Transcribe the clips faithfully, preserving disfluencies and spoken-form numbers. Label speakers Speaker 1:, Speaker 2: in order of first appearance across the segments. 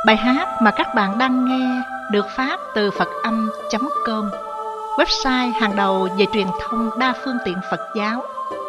Speaker 1: Bài hát mà các bạn đang nghe được phát từ phật âm chấm com, website hàng đầu về truyền thông đa phương tiện Phật giáo.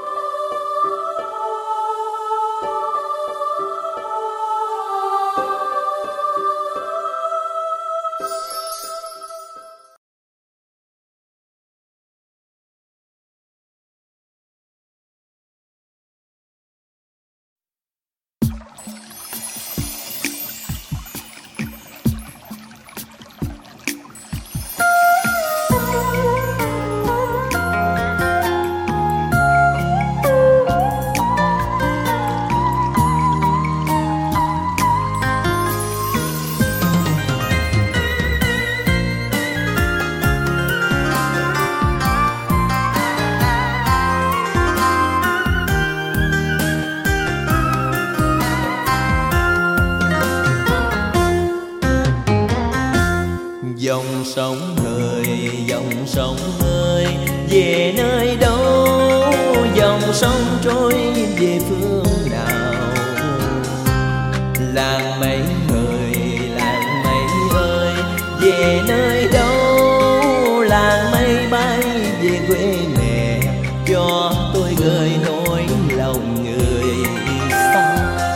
Speaker 2: Dòng sông ơi, dòng sông ơi, về nơi đâu? Dòng sông trôi về phương nào? Làng mây ơi, làng mây ơi, về nơi đâu? Làng mây bay về quê mẹ, cho tôi gửi nỗi lòng người xa.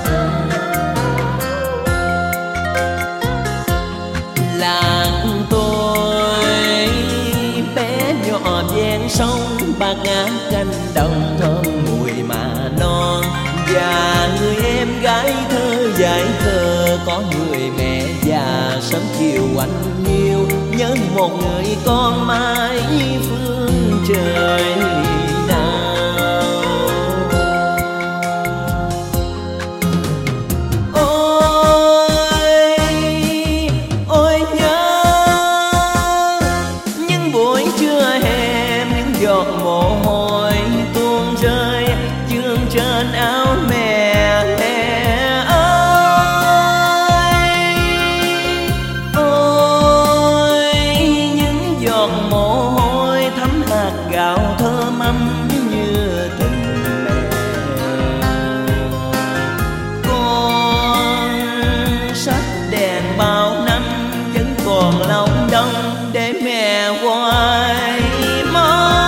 Speaker 2: Làng tôi bé nhỏ ven sông, bạc ngát cánh đồng thơm mùi mà non. Và người em gái thơ dại khờ, có người mẹ già sớm chiều anh yêu, nhớ một người con mãi phương trời nào. Ôi, ôi nhớ những buổi trưa hè, những giọt mồ hôi tuôn rơi vương trên áo mẹ. Mẹ ơi, ôi những giọt mồ hôi thấm hạt gạo thơm ấm như tình mẹ. Con sách đèn bao năm vẫn còn lòng đông để mẹ hoài mong.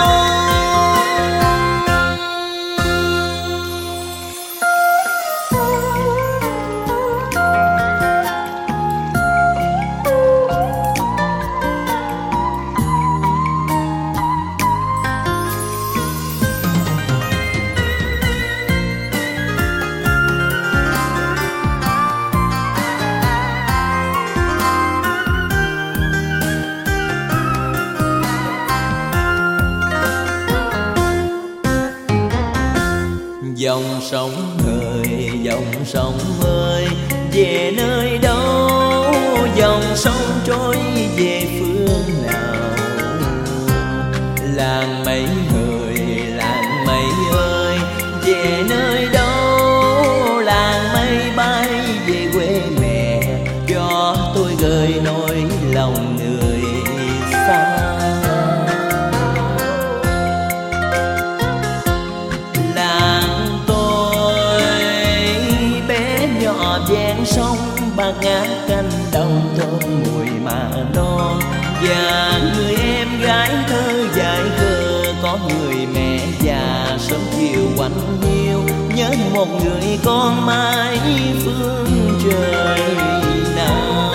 Speaker 2: Dòng sông ơi, dòng sông ơi, về nơi đâu? Dòng sông trôi về phương nào? Làng mây ơi, làng mây ơi, về nơi đâu? Làng mây bay về quê mẹ, cho tôi gửi nỗi lòng người xa. Ven sông bạc ngát cánh đồng thơm mùi mà non. Và người em gái thơ dại khờ, có người mẹ già sớm chiều quạnh hiu, nhớ một người con mãi phương trời nào.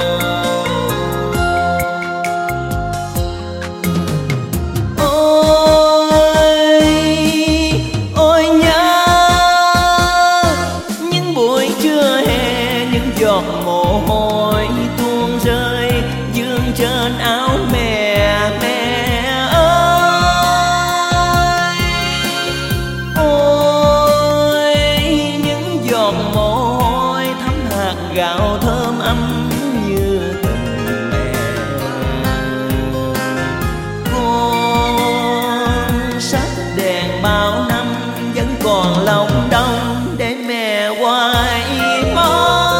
Speaker 2: Ôi, ôi nhớ những buổi trưa hè, những giọt mồ hôi tuôn rơi vương trên áo mẹ. Mẹ ơi, ôi những giọt mồ hôi thấm hạt gạo thơm ấm như tình mẹ. Con sách đèn bao năm vẫn còn lòng đông để mẹ hoài mong.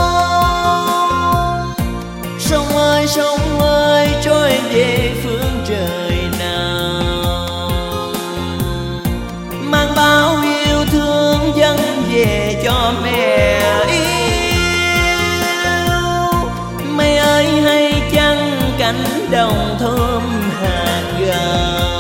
Speaker 2: Sông ơi, sông ơi, trôi về phương trời nào? Mang bao yêu thương dâng về cho mẹ yêu. cánh đồng thơm hạt gạo.